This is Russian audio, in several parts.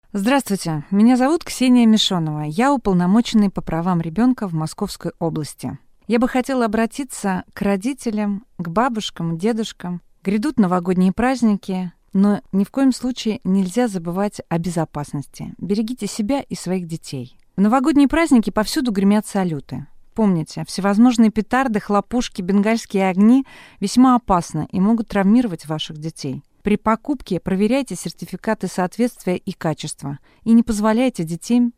Здравствуйте, меня зовут Ксения Мишонова. Я уполномоченный по правам ребенка в Московской области. Я бы хотела обратиться к родителям, к бабушкам, дедушкам. Грядут новогодние праздники, но ни в коем случае нельзя забывать о безопасности. Берегите себя и своих детей. В новогодние праздники повсюду гремят салюты. Помните, всевозможные петарды, хлопушки, бенгальские огни весьма опасны и могут травмировать ваших детей. При покупке проверяйте сертификаты соответствия и качества и не позволяйте детям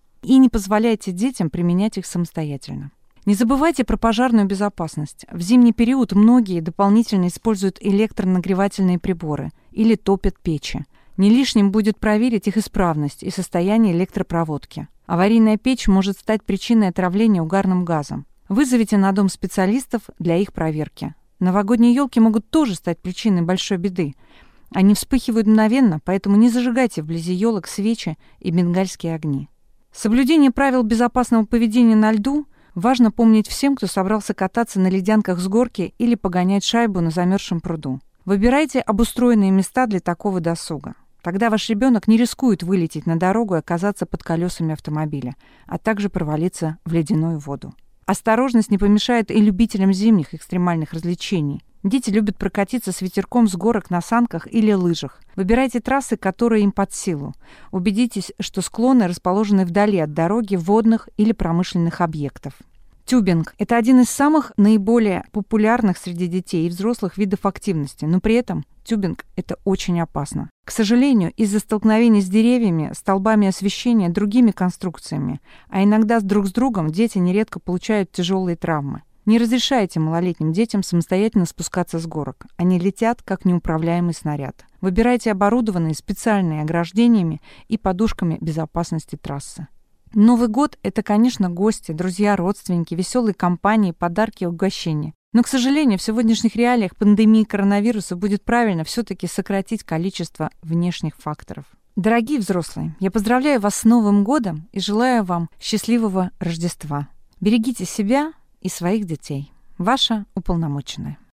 применять их самостоятельно. Не забывайте про пожарную безопасность. В зимний период многие дополнительно используют электронагревательные приборы или топят печи. Не лишним будет проверить их исправность и состояние электропроводки. Аварийная печь может стать причиной отравления угарным газом. Вызовите на дом специалистов для их проверки. Новогодние елки могут тоже стать причиной большой беды. Они вспыхивают мгновенно, поэтому не зажигайте вблизи елок свечи и бенгальские огни. Соблюдение правил безопасного поведения на льду важно помнить всем, кто собрался кататься на ледянках с горки или погонять шайбу на замерзшем пруду. Выбирайте обустроенные места для такого досуга. Тогда ваш ребенок не рискует вылететь на дорогу и оказаться под колесами автомобиля, а также провалиться в ледяную воду. Осторожность не помешает и любителям зимних экстремальных развлечений. Дети любят прокатиться с ветерком с горок на санках или лыжах. Выбирайте трассы, которые им под силу. Убедитесь, что склоны расположены вдали от дороги, водных или промышленных объектов. Тюбинг – это один из самых наиболее популярных среди детей и взрослых видов активности, но при этом тюбинг – это очень опасно. К сожалению, из-за столкновений с деревьями, столбами освещения, другими конструкциями, а иногда друг с другом, дети нередко получают тяжелые травмы. Не разрешайте малолетним детям самостоятельно спускаться с горок. Они летят, как неуправляемый снаряд. Выбирайте оборудованные специальными ограждениями и подушками безопасности трассы. Новый год – это, конечно, гости, друзья, родственники, веселые компании, подарки и угощения. Но, к сожалению, в сегодняшних реалиях пандемии коронавируса будет правильно все-таки сократить количество внешних факторов. Дорогие взрослые, я поздравляю вас с Новым годом и желаю вам счастливого Рождества. Берегите себя и своих детей. Ваша уполномоченная.